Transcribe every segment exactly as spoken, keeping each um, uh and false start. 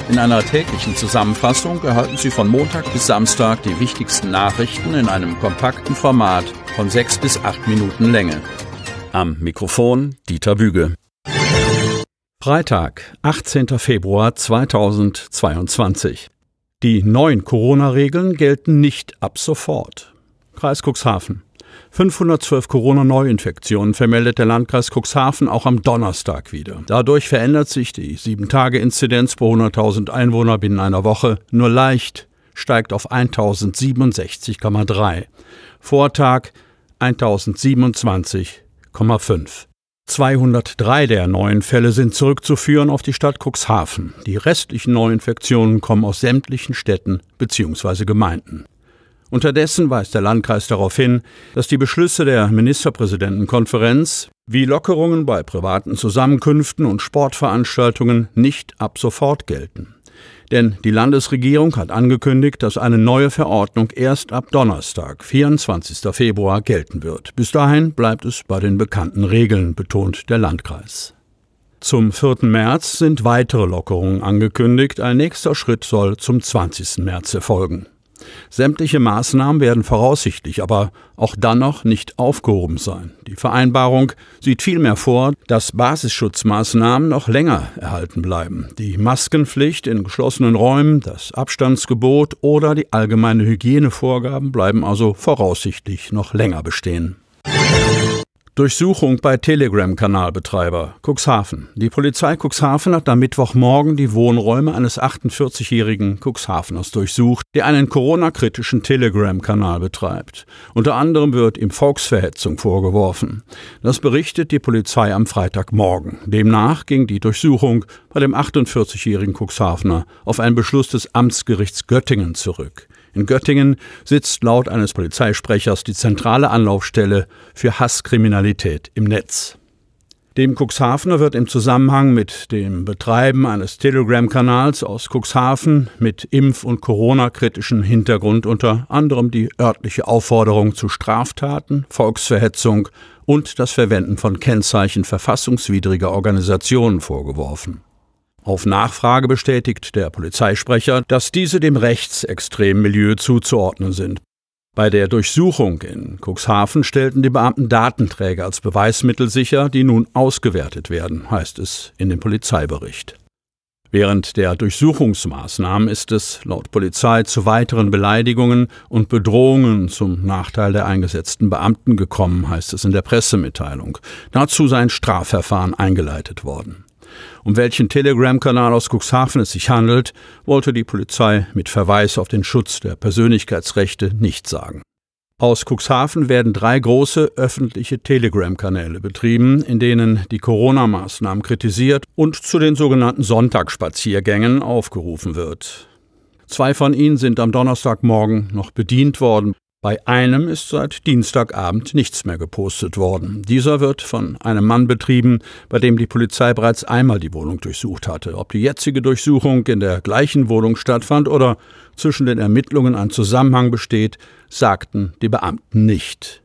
In einer täglichen Zusammenfassung erhalten Sie von Montag bis Samstag die wichtigsten Nachrichten in einem kompakten Format von sechs bis acht Minuten Länge. Am Mikrofon Dieter Büge. Freitag, achtzehnter Februar zweitausendzweiundzwanzig. Die neuen Corona-Regeln gelten nicht ab sofort. Kreis Cuxhaven. fünfhundertzwölf Corona-Neuinfektionen vermeldet der Landkreis Cuxhaven auch am Donnerstag wieder. Dadurch verändert sich die sieben Tage Inzidenz pro hunderttausend Einwohner binnen einer Woche nur leicht, steigt auf eintausendsiebenundsechzig Komma drei. Vortag eintausendsiebenundzwanzig Komma fünf. zweihundertdrei der neuen Fälle sind zurückzuführen auf die Stadt Cuxhaven. Die restlichen Neuinfektionen kommen aus sämtlichen Städten bzw. Gemeinden. Unterdessen weist der Landkreis darauf hin, dass die Beschlüsse der Ministerpräsidentenkonferenz wie Lockerungen bei privaten Zusammenkünften und Sportveranstaltungen nicht ab sofort gelten. Denn die Landesregierung hat angekündigt, dass eine neue Verordnung erst ab Donnerstag, vierundzwanzigster Februar, gelten wird. Bis dahin bleibt es bei den bekannten Regeln, betont der Landkreis. Zum vierten März sind weitere Lockerungen angekündigt. Ein nächster Schritt soll zum zwanzigsten März erfolgen. Sämtliche Maßnahmen werden voraussichtlich aber auch dann noch nicht aufgehoben sein. Die Vereinbarung sieht vielmehr vor, dass Basisschutzmaßnahmen noch länger erhalten bleiben. Die Maskenpflicht in geschlossenen Räumen, das Abstandsgebot oder die allgemeine Hygienevorgaben bleiben also voraussichtlich noch länger bestehen. Durchsuchung bei Telegram-Kanalbetreiber Cuxhaven. Die Polizei Cuxhaven hat am Mittwochmorgen die Wohnräume eines achtundvierzigjährigen Cuxhaveners durchsucht, der einen Corona-kritischen Telegram-Kanal betreibt. Unter anderem wird ihm Volksverhetzung vorgeworfen. Das berichtet die Polizei am Freitagmorgen. Demnach ging die Durchsuchung bei dem achtundvierzigjährigen Cuxhavener auf einen Beschluss des Amtsgerichts Göttingen zurück. In Göttingen sitzt laut eines Polizeisprechers die zentrale Anlaufstelle für Hasskriminalität im Netz. Dem Cuxhavener wird im Zusammenhang mit dem Betreiben eines Telegram-Kanals aus Cuxhaven mit impf- und Corona-kritischem Hintergrund unter anderem die örtliche Aufforderung zu Straftaten, Volksverhetzung und das Verwenden von Kennzeichen verfassungswidriger Organisationen vorgeworfen. Auf Nachfrage bestätigt der Polizeisprecher, dass diese dem rechtsextremen Milieu zuzuordnen sind. Bei der Durchsuchung in Cuxhaven stellten die Beamten Datenträger als Beweismittel sicher, die nun ausgewertet werden, heißt es in dem Polizeibericht. Während der Durchsuchungsmaßnahmen ist es laut Polizei zu weiteren Beleidigungen und Bedrohungen zum Nachteil der eingesetzten Beamten gekommen, heißt es in der Pressemitteilung. Dazu sei ein Strafverfahren eingeleitet worden. Um welchen Telegram-Kanal aus Cuxhaven es sich handelt, wollte die Polizei mit Verweis auf den Schutz der Persönlichkeitsrechte nicht sagen. Aus Cuxhaven werden drei große öffentliche Telegram-Kanäle betrieben, in denen die Corona-Maßnahmen kritisiert und zu den sogenannten Sonntagsspaziergängen aufgerufen wird. Zwei von ihnen sind am Donnerstagmorgen noch bedient worden. Bei einem ist seit Dienstagabend nichts mehr gepostet worden. Dieser wird von einem Mann betrieben, bei dem die Polizei bereits einmal die Wohnung durchsucht hatte. Ob die jetzige Durchsuchung in der gleichen Wohnung stattfand oder zwischen den Ermittlungen ein Zusammenhang besteht, sagten die Beamten nicht.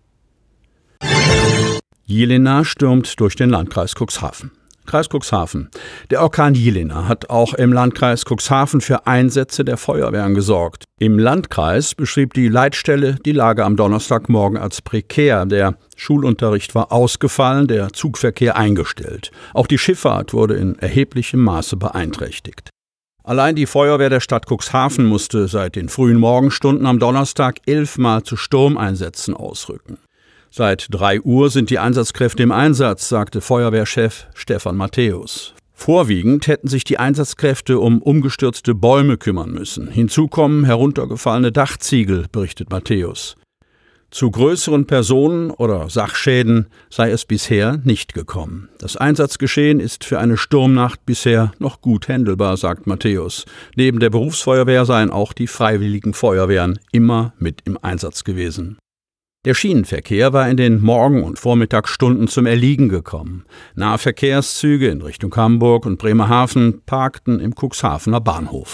Jelena stürmt durch den Landkreis Cuxhaven. Kreis Cuxhaven. Der Orkan Jelena hat auch im Landkreis Cuxhaven für Einsätze der Feuerwehren gesorgt. Im Landkreis beschrieb die Leitstelle die Lage am Donnerstagmorgen als prekär. Der Schulunterricht war ausgefallen, der Zugverkehr eingestellt. Auch die Schifffahrt wurde in erheblichem Maße beeinträchtigt. Allein die Feuerwehr der Stadt Cuxhaven musste seit den frühen Morgenstunden am Donnerstag elfmal zu Sturmeinsätzen ausrücken. Seit drei Uhr sind die Einsatzkräfte im Einsatz, sagte Feuerwehrchef Stefan Matthäus. Vorwiegend hätten sich die Einsatzkräfte um umgestürzte Bäume kümmern müssen. Hinzu kommen heruntergefallene Dachziegel, berichtet Matthäus. Zu größeren Personen- oder Sachschäden sei es bisher nicht gekommen. Das Einsatzgeschehen ist für eine Sturmnacht bisher noch gut händelbar, sagt Matthäus. Neben der Berufsfeuerwehr seien auch die freiwilligen Feuerwehren immer mit im Einsatz gewesen. Der Schienenverkehr war in den Morgen- und Vormittagsstunden zum Erliegen gekommen. Nahverkehrszüge in Richtung Hamburg und Bremerhaven parkten im Cuxhavener Bahnhof.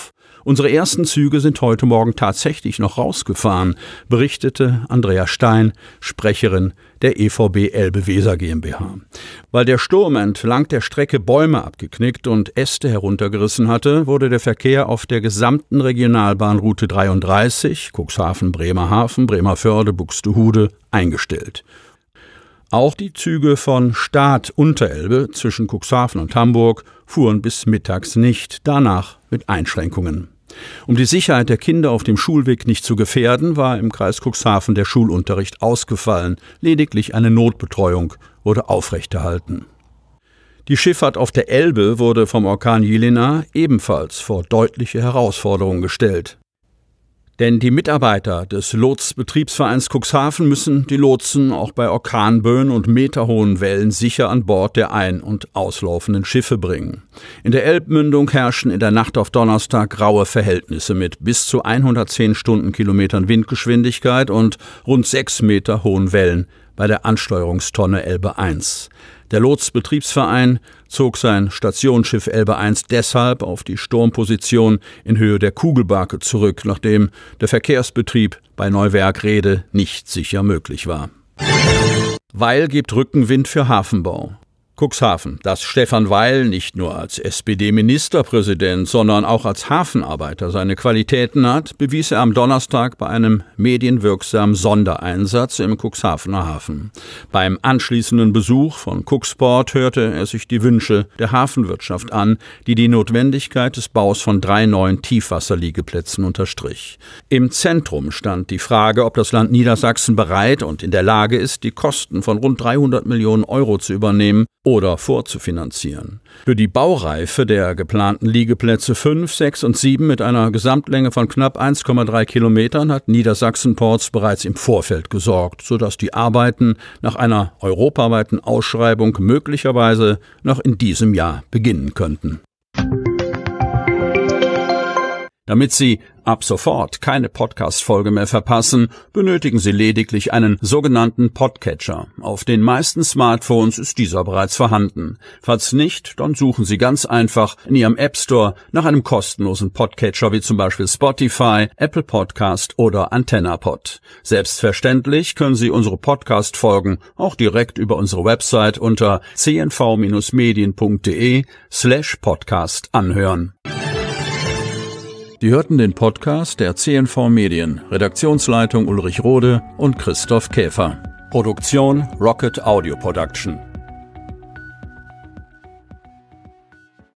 Unsere ersten Züge sind heute Morgen tatsächlich noch rausgefahren, berichtete Andrea Stein, Sprecherin der E V B Elbe-Weser GmbH. Weil der Sturm entlang der Strecke Bäume abgeknickt und Äste heruntergerissen hatte, wurde der Verkehr auf der gesamten Regionalbahnroute dreiunddreißig, Cuxhaven-Bremerhaven, Bremerförde, Buxtehude, eingestellt. Auch die Züge von Stad-Unterelbe zwischen Cuxhaven und Hamburg fuhren bis mittags nicht, danach mit Einschränkungen. Um die Sicherheit der Kinder auf dem Schulweg nicht zu gefährden, war im Kreis Cuxhaven der Schulunterricht ausgefallen. Lediglich eine Notbetreuung wurde aufrechterhalten. Die Schifffahrt auf der Elbe wurde vom Orkan Jelena ebenfalls vor deutliche Herausforderungen gestellt. Denn die Mitarbeiter des Lotsbetriebsvereins Cuxhaven müssen die Lotsen auch bei Orkanböen und meterhohen Wellen sicher an Bord der ein- und auslaufenden Schiffe bringen. In der Elbmündung herrschen in der Nacht auf Donnerstag graue Verhältnisse mit bis zu hundertzehn Stundenkilometern Windgeschwindigkeit und rund sechs Meter hohen Wellen bei der Ansteuerungstonne Elbe eins. Der Lotsbetriebsverein zog sein Stationsschiff Elbe eins deshalb auf die Sturmposition in Höhe der Kugelbarke zurück, nachdem der Verkehrsbetrieb bei Neuwerk-Rede nicht sicher möglich war. Weil gibt Rückenwind für Hafenbau. Cuxhaven, dass Stefan Weil nicht nur als S P D-Ministerpräsident, sondern auch als Hafenarbeiter seine Qualitäten hat, bewies er am Donnerstag bei einem medienwirksamen Sondereinsatz im Cuxhavener Hafen. Beim anschließenden Besuch von Cuxport hörte er sich die Wünsche der Hafenwirtschaft an, die die Notwendigkeit des Baus von drei neuen Tiefwasserliegeplätzen unterstrich. Im Zentrum stand die Frage, ob das Land Niedersachsen bereit und in der Lage ist, die Kosten von rund dreihundert Millionen Euro zu übernehmen oder vorzufinanzieren. Für die Baureife der geplanten Liegeplätze fünf, sechs und sieben mit einer Gesamtlänge von knapp eins Komma drei Kilometern hat Niedersachsen Ports bereits im Vorfeld gesorgt, sodass die Arbeiten nach einer europaweiten Ausschreibung möglicherweise noch in diesem Jahr beginnen könnten. Damit Sie ab sofort keine Podcast-Folge mehr verpassen, benötigen Sie lediglich einen sogenannten Podcatcher. Auf den meisten Smartphones ist dieser bereits vorhanden. Falls nicht, dann suchen Sie ganz einfach in Ihrem App Store nach einem kostenlosen Podcatcher wie zum Beispiel Spotify, Apple Podcast oder AntennaPod. Selbstverständlich können Sie unsere Podcast-Folgen auch direkt über unsere Website unter c n v Bindestrich medien punkt d e slash podcast anhören. Sie hörten den Podcast der C N V Medien, Redaktionsleitung Ulrich Rode und Christoph Käfer. Produktion Rocket Audio Production.